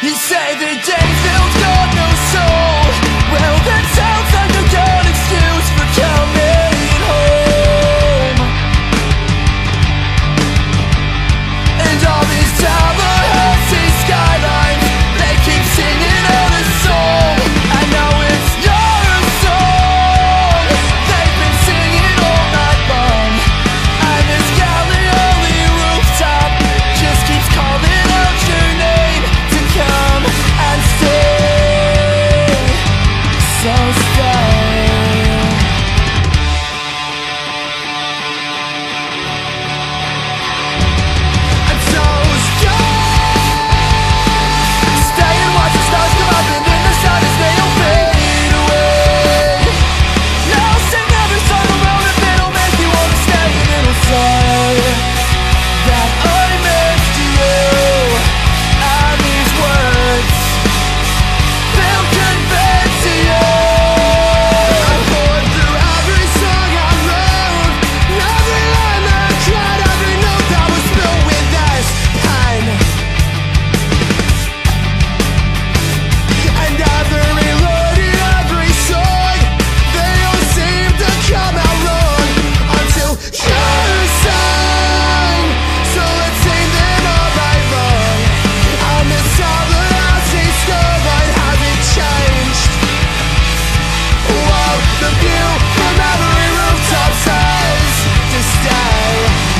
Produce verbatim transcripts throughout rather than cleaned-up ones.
You say the Daysville's got no soul. Well, that sounds like a good excuse for coming home. And all these Tallahassee skylines, they keep singing out a song. I know it's not a song they've been singing all night long. And this Gallioli rooftop just keeps calling out your name to come and stay. So stay. I'm so scared. Stay and watch the stars come up, and in the sun as they'll fade away. Now sing every song around if it'll make you wanna stay, and it'll say that I missed you. And these words, they'll convey to you. I poured through every song I wrote, every line I cried, every note that was filled with this pain. And every word in every song, they all seem to come out wrong until you sang. So let's sing them all right wrong. I miss all the Tallahassee skyline, has it changed? Whoa, the view from every rooftop says to stay.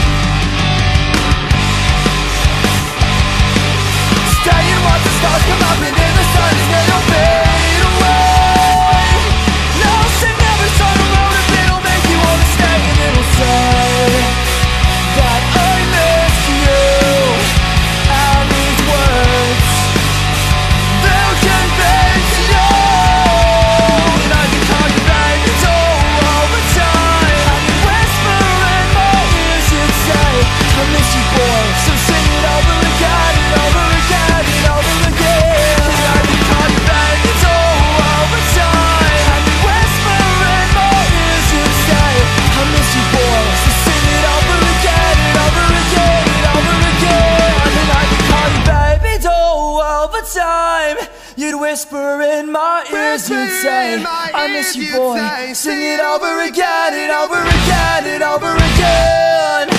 Stay and watch the stars come up, and in the sun as they don't fade away. Now sing every song around if it'll make you wanna stay, and it'll say that I miss you. And these words, they'll convey to you. And I can call you baby all the time. I can whisper in my ears, you'd say I miss you, boy. So sing it over again and over again and over again. And I can call you baby all the time. I can whisper in my ears, you'd say I miss you, boy. So sing it over again and over again and over again. And I can call you baby all the time. You'd whisper in my ears, you'd say I miss you, boy. Sing it over again and over again and over again.